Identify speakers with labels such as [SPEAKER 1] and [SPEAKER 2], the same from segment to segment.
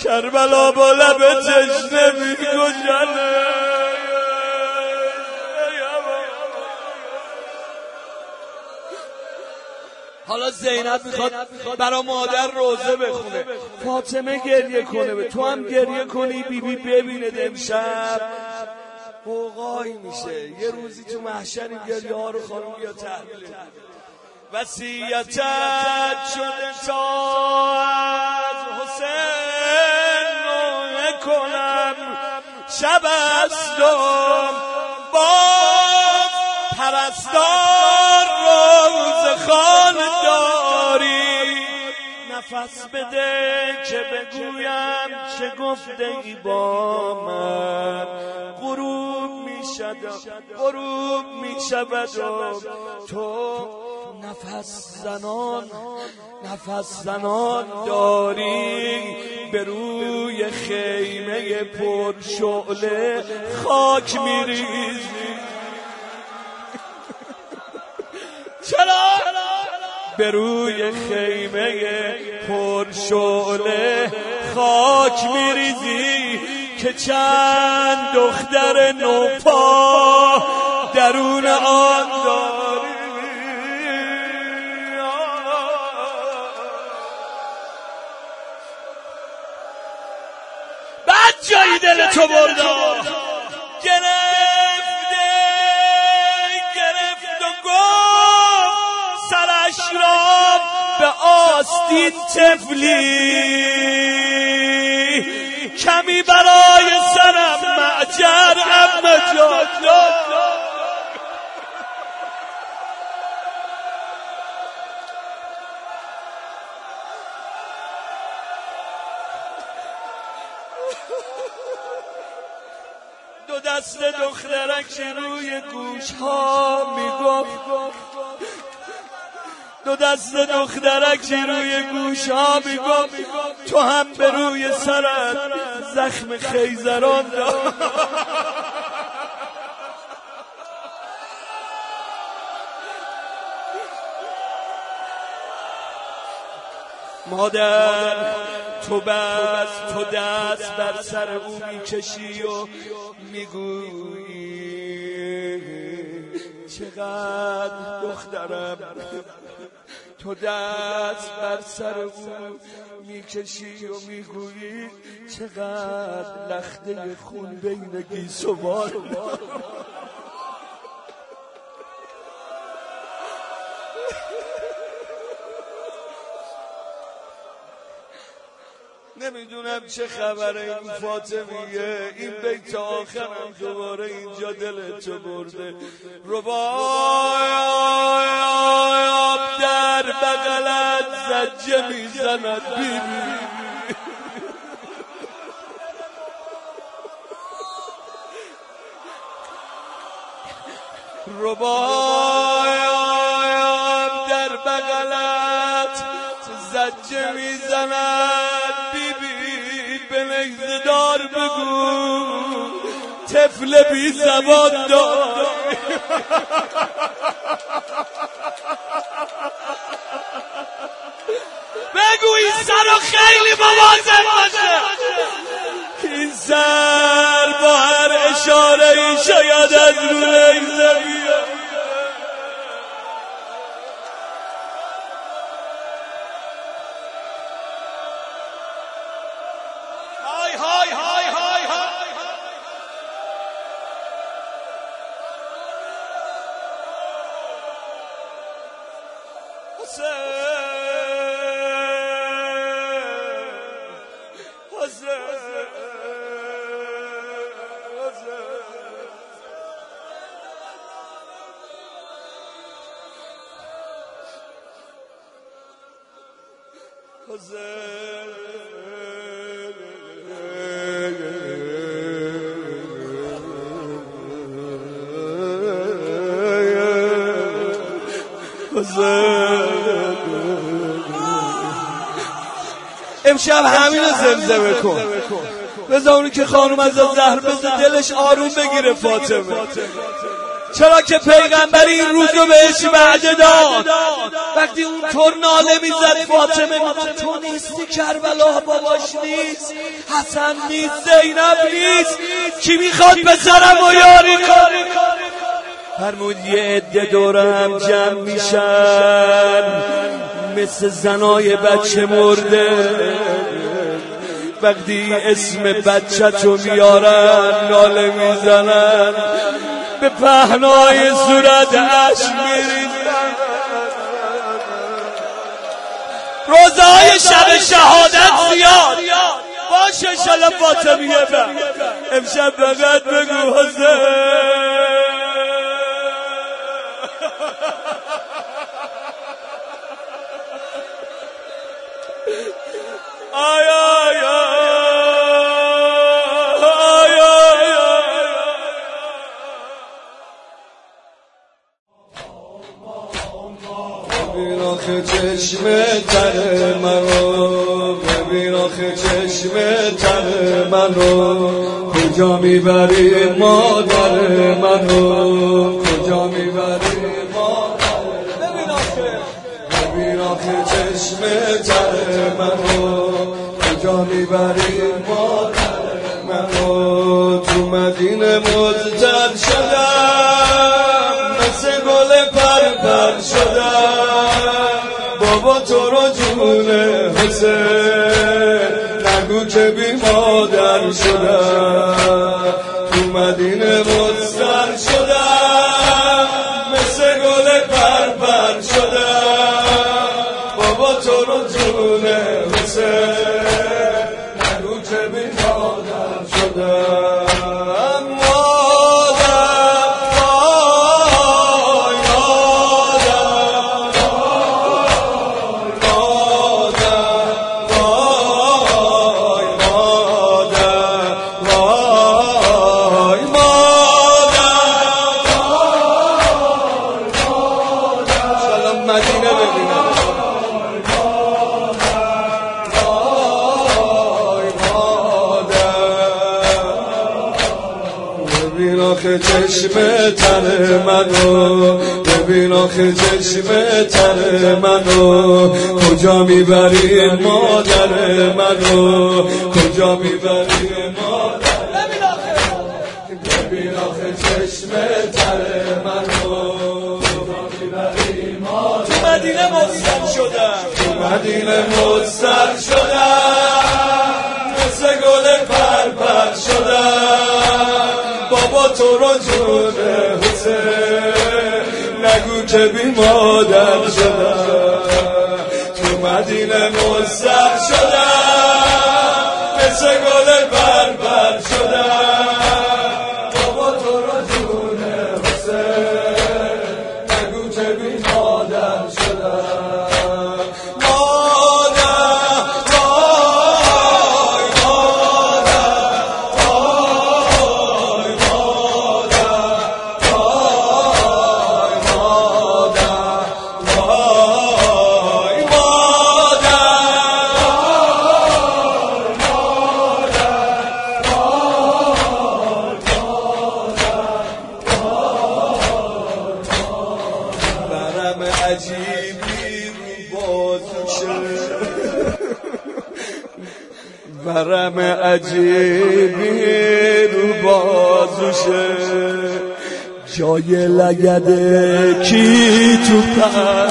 [SPEAKER 1] کربلا با لب تشنه میگوشنه. حالا زینب میخواد برا مادر روزه بخونه، فاطمه گریه کنه، تو هم گریه کنی، بیبی ببینه امشب قوقایی میشه. یه روزی تو محشر این گریه ها رو خانم یا تحویل وصیتت شده تا از حسین نکنم، شب استم باز پرستار روز خان داری. نفس بده که بگویم چه گفته ای با من، غروب می شود تو نفس زنان داری. به روی خیمه پر شعله خاک میریزی. چرا؟ به روی خیمه پر شعله خاک میریزی که چند دختر نوپا درون آن داری. بعد جایی دل تو برده گرفت و گفت سرش را به آستین تفلی، کمی برای سرم معجر اما جان. دو دست دخترک روی گوش ها میگفت، دو دست دخترک روی گوش ها میگفت تو هم به روی سرت زخم خیزران دار. مادر تو بس تو دست بر سر او میکشی و میگویی چقدر دخترم. تو دست بر سر او میکشی و میگویی چقدر لخته خون بین گیسوان. نمیدونم چه خبره این فاطمیه، این بیت آخرم دوباره اینجا دلتو برده. رباب در بغلت زجه میزند بیبی، رباب در بغلت زجه میزند بیبی، به نیزدار بگو طفل بی زبان دار. بگو این سر رو خیلی مواظب باشه، این سر با هر اشاره ای شاید از رو نیزه بیاد. های های های های های امشب همین رو زمزمه کن، بذار اونی که خانوم از زهر بزن دلش آروم بگیره. فاطمه چرا که پیغمبر این روزو بهش وعده داد. وقتی اون طور ناله میزد فاطمه میگفت تو نیستی کربلا باباش نیست، حسن نیست، زینب نیست، کی میخواد پسرم و یاری کنه؟ فرمود یه عده دورم جمع میشن مثل زنای بچه مرده، وقتی اسم بچه تو میارن ناله میزنن، به پهنای صورت اشک میریزن. روزهای شب شهادت زیاد باشه انشالله فاطمیه امشب فقط بگو حسین. آی آی آی آی ببین آخه چشم تر منو، ببین آخه چشم تر منو، کجا میبری مادر منو، کجا میبری مادر. ببین آخه چشم تر منو، کجا میبری مادر منو. تو مدینه مضطر شدم، مثل گل پرپر شدم، بابا تو رو جون حسین نگو که بی مادر شدم. تو مدینه مضطر شدم، مثل گل پرپر شدم، بابا تو رو جون حسین نگو که بی مادر شدم. ببین آخه چشم تر منو، ببین آخه چشم تر منو، کجا میبری مادر منو، کجا میبری مادر. ببین آخه چشم تر منو، کجا میبری مادر. تو مدینه مضطر شدم، تو مدینه مضطر شدم، مثل گل پرپر شدم، بابا تو رو جون حسین نگو که بی مادر شدم. تو مدینه مضطر شدم، مثل گل پرپر شدم، بابا تو رو جون حسین نگو که بی مادر شدم. عجیبی رو بازوشه، ورم عجیبی رو بازوشه، جای لگده کی تو پر،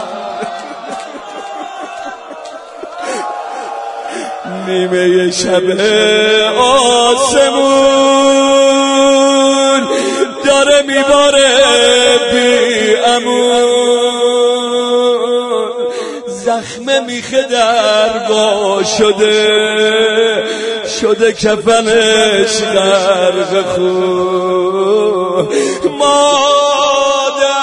[SPEAKER 1] نیمه شب آسمون داره میباره بی امون، زخم میخه درگاه شده کفنش غرق خون. مادر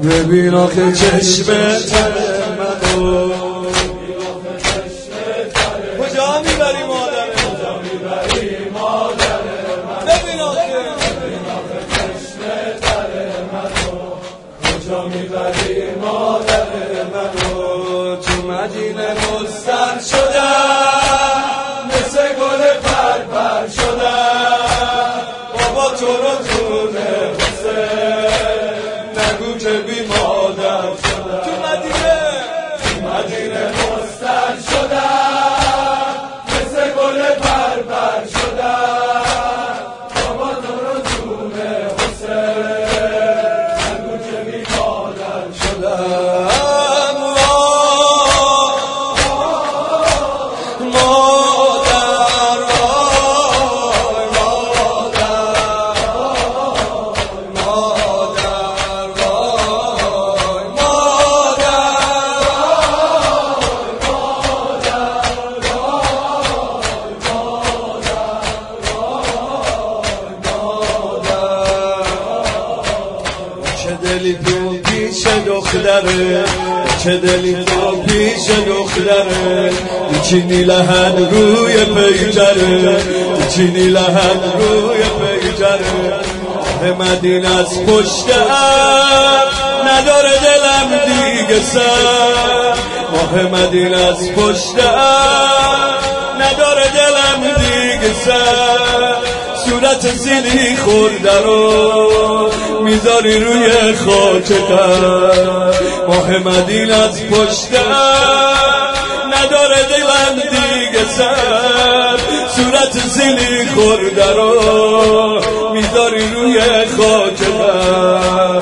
[SPEAKER 1] ببین آخه چشم تر منو کجا میبری مادره ببین آخه چشم تر منو کجا میبری مادر منو تو مدینه مستر شدم مثل گل پرپر شدم بابا تو رو تونه نگو که بی مادر شدم تو مدینه مستر شدم مثل گل پرپر شدم بابا تو رو تونه نگو که بی مادر شدم دلی تو پیش دختره چه دلی تو پیش دختره چینی لحن روی پیجره چینی لحن روی پیجره مدینه از پشتم نداره دلم دیگه سر ماه مدینه از پشتم نداره دلم دیگه سر صورت زیلی خورده رو میذاری روی خاکتر ماه مدینه از پشتم نداره دلم دیگه سر صورت زیلی خورده رو میذاری روی خاکتر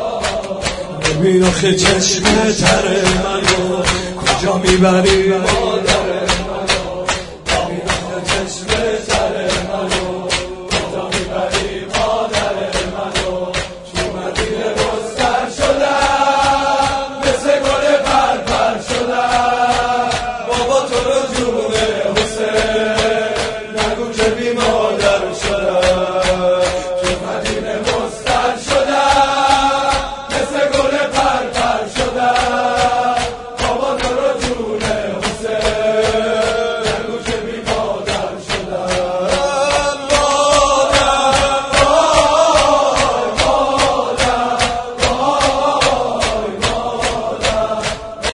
[SPEAKER 1] ببین آخه چشم تر منو کجا میبری